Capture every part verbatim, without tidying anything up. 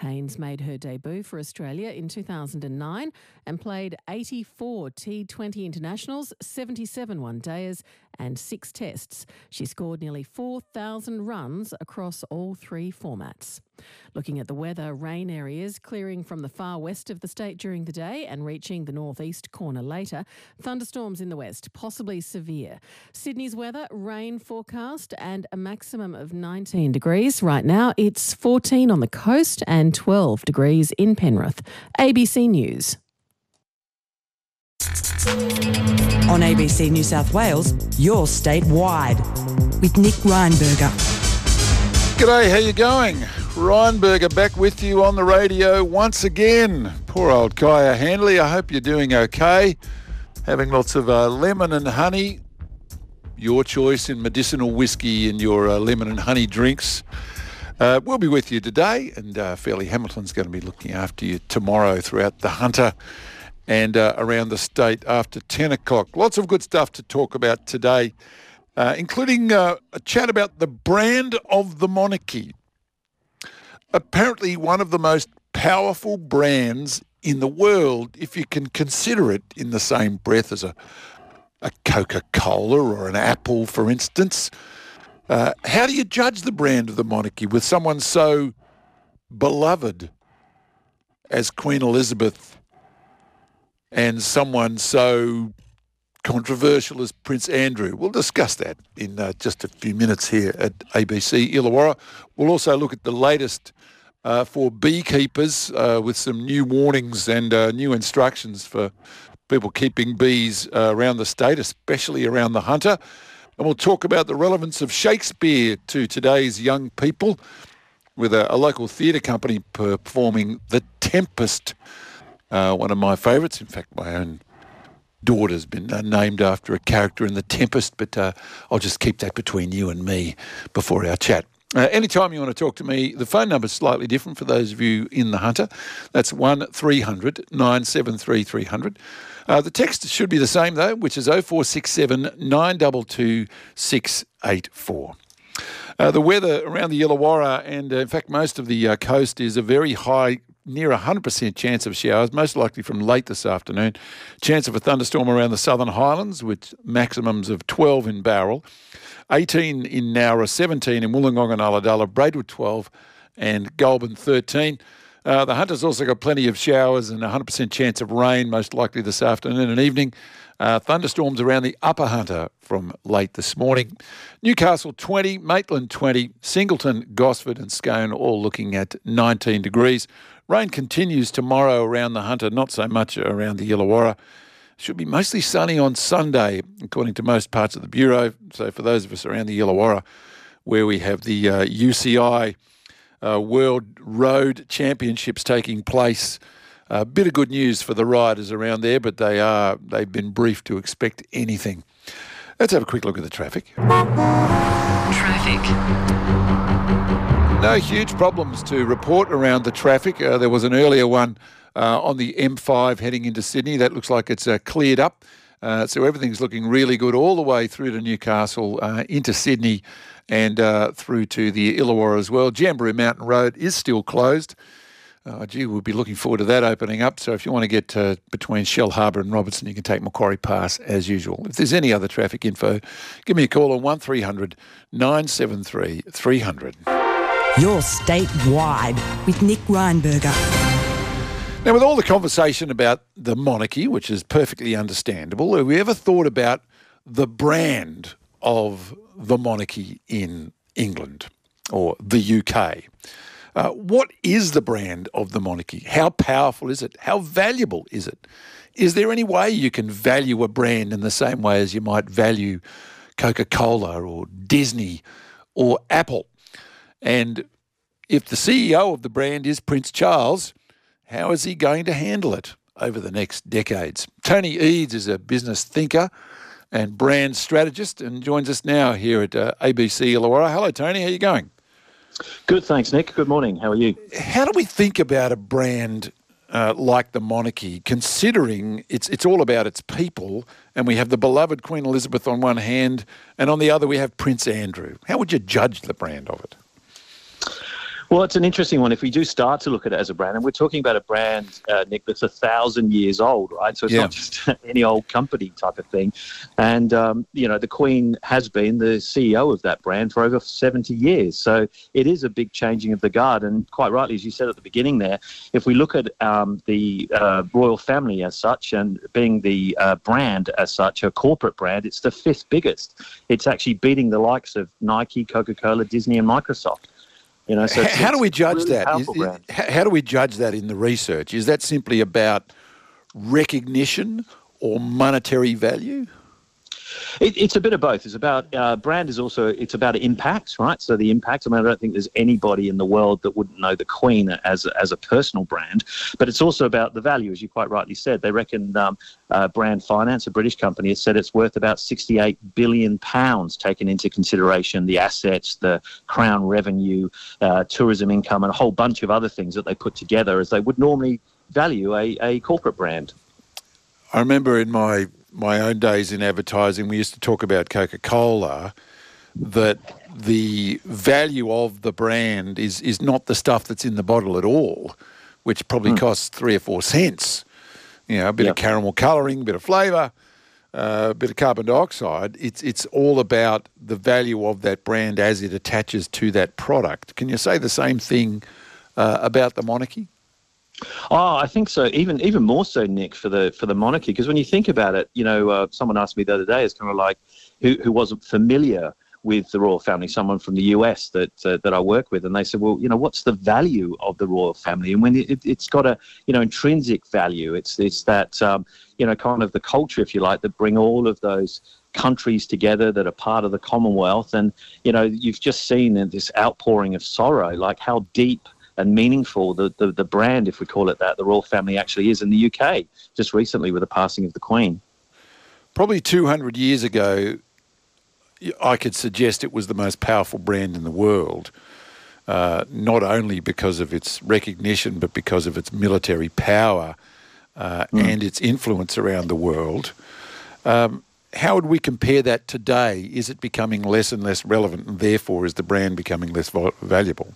Haynes made her debut for Australia in two thousand nine and played eighty-four T twenty internationals, seventy-seven one-dayers and six tests. She scored nearly four thousand runs across all three formats. Looking at the weather, rain areas clearing from the far west of the state during the day and reaching the northeast corner later. Thunderstorms in the west, possibly severe. Sydney's weather, rain forecast and a maximum of nineteen degrees. Right now it's fourteen on the coast and twelve degrees in Penrith. A B C News. On A B C New South Wales, you're statewide with Nick Reinberger. G'day, how you going? Reinberger back with you on the radio once again. Poor old Kaya Handley, I hope you're doing okay. Having lots of uh, lemon and honey. Your choice in medicinal whiskey and your uh, lemon and honey drinks. Uh, we'll be with you today, and uh, Fairleigh Hamilton's going to be looking after you tomorrow throughout the Hunter and uh, around the state after ten o'clock. Lots of good stuff to talk about today, uh, including uh, a chat about the brand of the monarchy. Apparently one of the most powerful brands in the world, if you can consider it in the same breath as a, a Coca-Cola or an Apple, for instance. Uh, how do you judge the brand of the monarchy with someone so beloved as Queen Elizabeth and someone so controversial as Prince Andrew? We'll discuss that in uh, just a few minutes here at A B C Illawarra. We'll also look at the latest uh, for beekeepers uh, with some new warnings and uh, new instructions for people keeping bees uh, around the state, especially around the Hunter. And we'll talk about the relevance of Shakespeare to today's young people with a, a local theatre company performing The Tempest, uh, one of my favourites. In fact, my own daughter's been uh, named after a character in The Tempest, but uh, I'll just keep that between you and me before our chat. Uh, anytime you want to talk to me, the phone number's slightly different for those of you in the Hunter. That's one three hundred nine seven three three hundred. Uh, the text should be the same, though, which is oh four six seven nine two two six eight four. Uh, the weather around the Illawarra and, uh, in fact, most of the uh, coast is a very high, near one hundred percent chance of showers, most likely from late this afternoon. Chance of a thunderstorm around the Southern Highlands with maximums of twelve in Bowral, eighteen in Nowra, seventeen in Wollongong and Ulladulla, Braidwood twelve and Goulburn thirteen. Uh, the Hunter's also got plenty of showers and one hundred percent chance of rain, most likely this afternoon and evening. Uh, thunderstorms around the Upper Hunter from late this morning. Newcastle twenty, Maitland twenty, Singleton, Gosford and Scone all looking at nineteen degrees. Rain continues tomorrow around the Hunter, not so much around the Illawarra. Should be mostly sunny on Sunday, according to most parts of the Bureau. So for those of us around the Illawarra, where we have the uh, U C I uh, World Road Championships taking place, a uh, bit of good news for the riders around there, but they are, they've been briefed to expect anything. Let's have a quick look at the traffic. Traffic. No huge problems to report around the traffic. Uh, there was an earlier one uh, on the M five heading into Sydney. That looks like it's uh, cleared up. Uh, so everything's looking really good all the way through to Newcastle, uh, into Sydney and uh, through to the Illawarra as well. Jamboree Mountain Road is still closed. Uh, gee, we'll be looking forward to that opening up. So if you want to get uh, between Shell Harbour and Robertson, you can take Macquarie Pass as usual. If there's any other traffic info, give me a call on one three hundred nine seven three three hundred. You're statewide with Nick Reinberger. Now, with all the conversation about the monarchy, which is perfectly understandable, have we ever thought about the brand of the monarchy in England or the U K? Uh, what is the brand of the monarchy? How powerful is it? How valuable is it? Is there any way you can value a brand in the same way as you might value Coca-Cola or Disney or Apple? And if the C E O of the brand is Prince Charles, how is he going to handle it over the next decades? Tony Eads is a business thinker and brand strategist and joins us now here at uh, A B C Illawarra. Hello, Tony. How are you going? Good, thanks, Nick. Good morning. How are you? How do we think about a brand uh, like the monarchy, considering it's it's all about its people, and we have the beloved Queen Elizabeth on one hand, and on the other we have Prince Andrew? How would you judge the brand of it? Well, it's an interesting one. If we do start to look at it as a brand, and we're talking about a brand, uh, Nick, that's a thousand years old, right? So it's Yeah. not just any old company type of thing. And, um, you know, the Queen has been the C E O of that brand for over seventy years. So it is a big changing of the guard. And quite rightly, as you said at the beginning there, if we look at um, the uh, royal family as such, and being the uh, brand as such, a corporate brand, it's the fifth biggest. It's actually beating the likes of Nike, Coca-Cola, Disney, and Microsoft. You know, so H- it's, how do it's we a judge really that? Is, powerful is- brand. h- how do we judge that in the research? Is that simply about recognition or monetary value? It, it's a bit of both. It's about uh, brand is also it's about impact, right? So the impact. I mean, I don't think there's anybody in the world that wouldn't know the Queen as a, as a personal brand, but it's also about the value, as you quite rightly said. They reckon um, uh, Brand Finance, a British company, has said it's worth about sixty-eight billion pounds, taken into consideration the assets, the Crown revenue, uh, tourism income, and a whole bunch of other things that they put together as they would normally value a, a corporate brand. I remember in my my own days in advertising, we used to talk about Coca-Cola, that the value of the brand is is not the stuff that's in the bottle at all, which probably mm. costs three or four cents. You know, a bit yeah. of caramel colouring, a bit of flavour, uh, a bit of carbon dioxide. It's it's all about the value of that brand as it attaches to that product. Can you say the same thing uh, about the monarchy? Oh, I think so. Even even more so, Nick, for the for the monarchy, because when you think about it, you know, uh, someone asked me the other day, it's kind of like who who wasn't familiar with the royal family, someone from the U S that uh, that I work with, and they said, well, you know, what's the value of the royal family? And when it, it's got a you know intrinsic value, it's it's that um, you know kind of the culture, if you like, that bring all of those countries together that are part of the Commonwealth, and you know, you've just seen this outpouring of sorrow, like how deep and meaningful the, the, the brand, if we call it that, the royal family actually is in the U K, just recently with the passing of the Queen. Probably two hundred years ago, I could suggest it was the most powerful brand in the world, uh, not only because of its recognition, but because of its military power uh, mm. and its influence around the world. Um, how would we compare that today? Is it becoming less and less relevant, and therefore is the brand becoming less vo- valuable?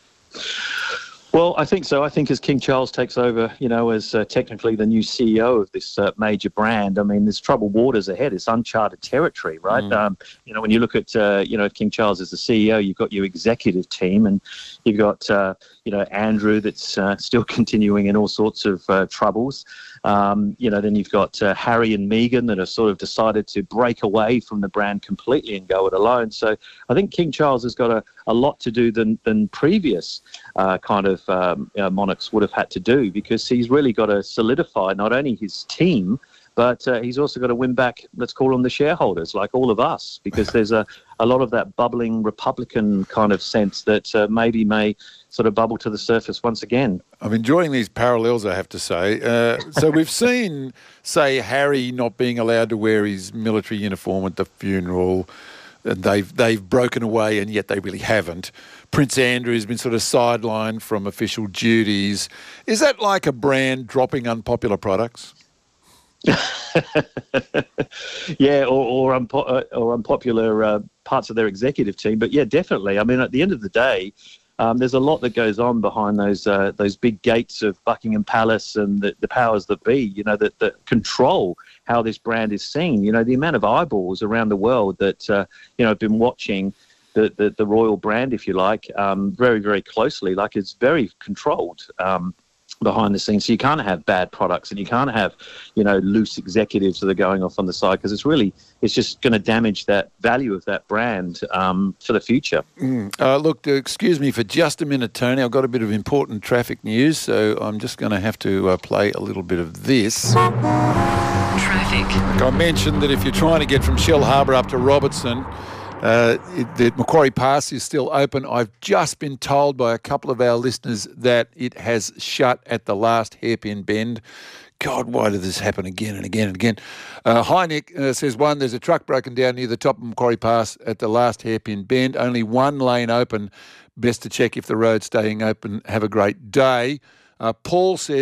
Well, I think so. I think as King Charles takes over, you know, as uh, technically the new C E O of this uh, major brand, I mean, there's troubled waters ahead. It's uncharted territory, right? Mm. Um, you know, when you look at, uh, you know, if King Charles is the C E O, you've got your executive team, and you've got, uh, you know, Andrew that's uh, still continuing in all sorts of uh, troubles. Um, you know, then you've got uh, Harry and Meghan that have sort of decided to break away from the brand completely and go it alone. So I think King Charles has got a, a lot to do than, than previous uh, kind of um, you know, monarchs would have had to do, because he's really got to solidify not only his team, but uh, he's also got to win back, let's call them the shareholders, like all of us, because there's a, a lot of that bubbling Republican kind of sense that uh, maybe may sort of bubble to the surface once again. I'm enjoying these parallels, I have to say. Uh, so we've seen, say, Harry not being allowed to wear his military uniform at the funeral, and they've they've broken away, and yet they really haven't. Prince Andrew has been sort of sidelined from official duties. Is that like a brand dropping unpopular products? yeah, or or, unpo- or unpopular uh, parts of their executive team. But yeah, definitely. I mean, at the end of the day, um, there's a lot that goes on behind those uh, those big gates of Buckingham Palace and the, the powers that be, you know, that, that control how this brand is seen. You know, the amount of eyeballs around the world that, uh, you know, have been watching the, the, the royal brand, if you like, um, very, very closely. Like, it's very controlled. Um, behind the scenes, so you can't have bad products, and you can't have, you know, loose executives that are going off on the side, because it's really, it's just going to damage that value of that brand um, for the future. Mm. Uh, look, uh, excuse me for just a minute, Tony. I've got a bit of important traffic news, so I'm just going to have to uh, play a little bit of this. Traffic. Like I mentioned that if you're trying to get from Shell Harbour up to Robertson, Uh, it, the Macquarie Pass is still open. I've just been told by a couple of our listeners that it has shut at the last hairpin bend. God, why did this happen again and again and again? Uh, Hi, Nick uh, says, one, there's a truck broken down near the top of Macquarie Pass at the last hairpin bend. Only one lane open. Best to check if the road's staying open. Have a great day. Uh, Paul says,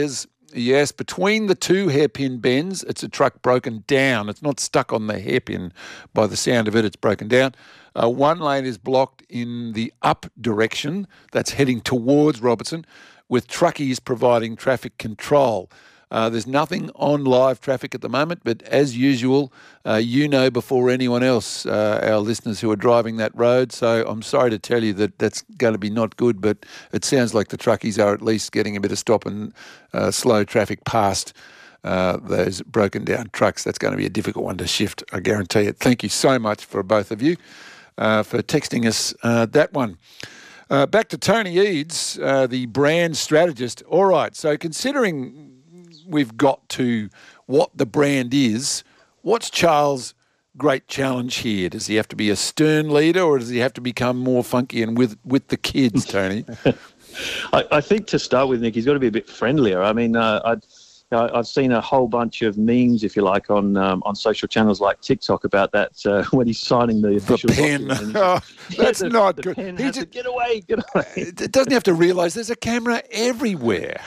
Yes, between the two hairpin bends, it's a truck broken down. It's not stuck on the hairpin. By the sound of it, it's broken down. Uh, one lane is blocked in the up direction, that's heading towards Robertson, with truckies providing traffic control. Uh, there's nothing on live traffic at the moment, but as usual, uh, you know before anyone else, uh, our listeners who are driving that road. So I'm sorry to tell you that that's going to be not good, but it sounds like the truckies are at least getting a bit of stop and uh, slow traffic past uh, those broken down trucks. That's going to be a difficult one to shift, I guarantee it. Thank you so much for both of you uh, for texting us uh, that one. Uh, back to Tony Eads, uh, the brand strategist. All right, so considering we've got to what the brand is, what's Charles' great challenge here? Does he have to be a stern leader, or does he have to become more funky and with, with the kids, Tony? I, I think to start with, Nick, he's got to be a bit friendlier. I mean, uh, I'd, uh, I've seen a whole bunch of memes, if you like, on um, on social channels like TikTok about that uh, when he's signing the official the pen. Oh, that's yeah, the, not the good. Pen He has just, to get away, get away. It doesn't have to realise there's a camera everywhere.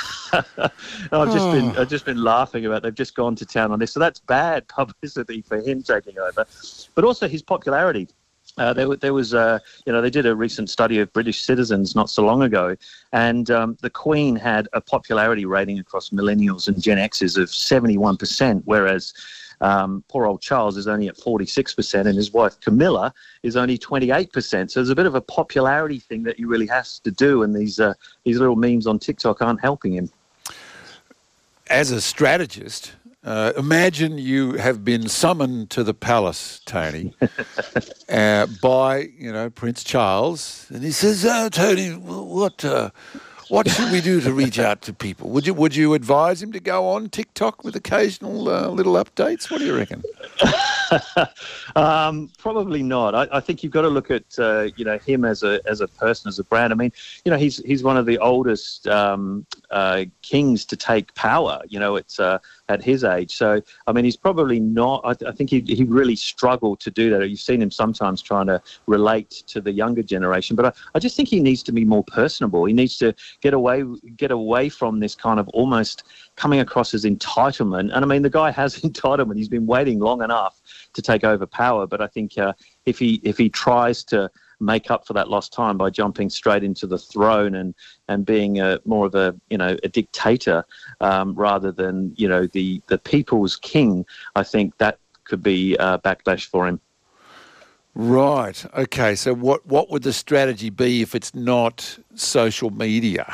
I've just been I've just been laughing about. They've just gone to town on this, so that's bad publicity for him taking over, but also his popularity. Uh, there, there was, uh, you know, they did a recent study of British citizens not so long ago, and um, the Queen had a popularity rating across millennials and Gen Xers of seventy-one percent, whereas um, poor old Charles is only at forty-six percent, and his wife Camilla is only twenty-eight percent. So there's a bit of a popularity thing that he really has to do, and these uh, these little memes on TikTok aren't helping him. As a strategist, uh, imagine you have been summoned to the palace, Tony, uh, by, you know, Prince Charles, and he says, "Oh, Tony, what uh, what should we do to reach out to people? Would you would you advise him to go on TikTok with occasional uh, little updates? What do you reckon?" um, probably not. I, I think you've got to look at uh, you know him as a as a person, as a brand. I mean, you know, he's he's one of the oldest um, uh, kings to take power. You know, it's uh, at his age. So I mean, he's probably not. I, I think he he really struggled to do that. You've seen him sometimes trying to relate to the younger generation, but I, I just think he needs to be more personable. He needs to get away get away from this kind of almost coming across as entitlement. And I mean, the guy has entitlement. He's been waiting long enough to take over power. But I think uh, if he if he tries to make up for that lost time by jumping straight into the throne and and being a, more of a you know a dictator um, rather than you know the the people's king, I think that could be uh, backlash for him. Right. Okay. So what what would the strategy be if it's not social media?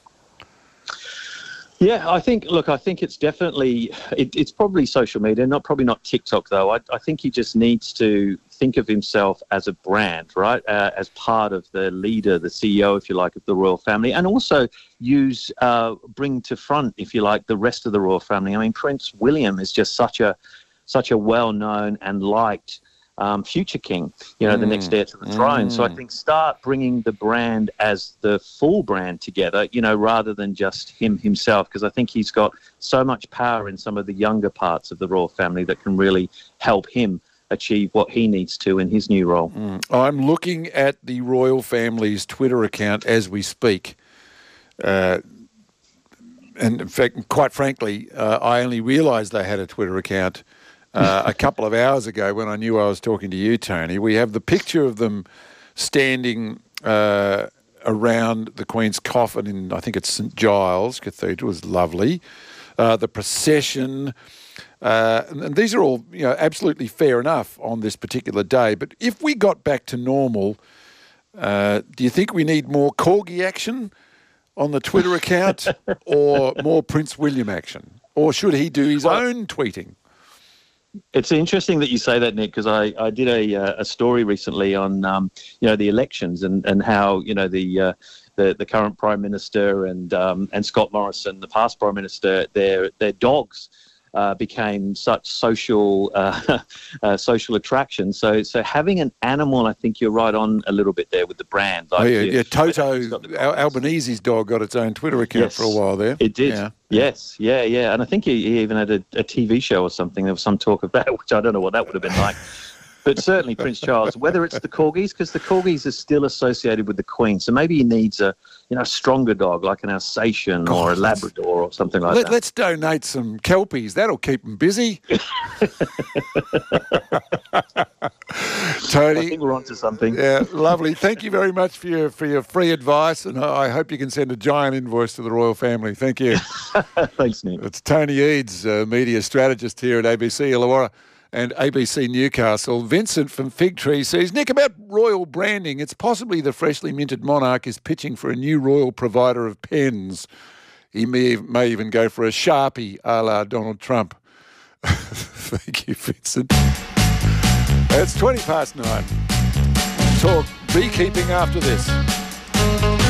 Yeah, I think, look, I think it's definitely, it, it's probably social media, not probably not TikTok, though. I, I think he just needs to think of himself as a brand, right, uh, as part of the leader, the C E O, if you like, of the royal family, and also use, uh, bring to front, if you like, the rest of the royal family. I mean, Prince William is just such a, such a well-known and liked Um, future king, you know, mm, the next heir to the throne. Mm. So I think start bringing the brand as the full brand together, you know, rather than just him himself, because I think he's got so much power in some of the younger parts of the royal family that can really help him achieve what he needs to in his new role. Mm. I'm looking at the royal family's Twitter account as we speak. Uh, and in fact, quite frankly, uh, I only realised they had a Twitter account Uh, a couple of hours ago when I knew I was talking to you, Tony. We have the picture of them standing uh, around the Queen's coffin in, I think it's St Giles Cathedral. It was lovely. Uh, the procession. Uh, and, and these are all, you know, absolutely fair enough on this particular day. But if we got back to normal, uh, do you think we need more corgi action on the Twitter account or more Prince William action? Or should he do his well, own tweeting? It's interesting that you say that, Nick, because I, I did a uh, a story recently on um, you know the elections and, and how you know the uh, the the current Prime Minister and um, and Scott Morrison, the past Prime Minister, their their dogs uh, became such social uh, uh, social attractions. So so having an animal, I think you're right on a little bit there with the brand. Like oh, yeah, you, yeah, Toto, Al- Albanese's dog got its own Twitter account yes, for a while there. It did. Yeah. Yes, yeah, yeah. And I think he, he even had a, a T V show or something. There was some talk of that, which I don't know what that would have been like. But certainly Prince Charles, whether it's the Corgis, because the Corgis are still associated with the Queen, so maybe he needs a you know stronger dog like an Alsatian God, or a Labrador or something like Let, that. let's donate some Kelpies. That'll keep them busy. Tony, I think we're onto something. yeah, lovely. Thank you very much for your for your free advice, and I hope you can send a giant invoice to the royal family. Thank you. Thanks, Nick. It's Tony Eads, uh, media strategist here at A B C Illawarra and A B C Newcastle. Vincent from Fig Tree says, Nick, about royal branding, it's possibly the freshly minted monarch is pitching for a new royal provider of pens. He may, may even go for a Sharpie a la Donald Trump. Thank you, Vincent. It's twenty past nine. Talk beekeeping after this.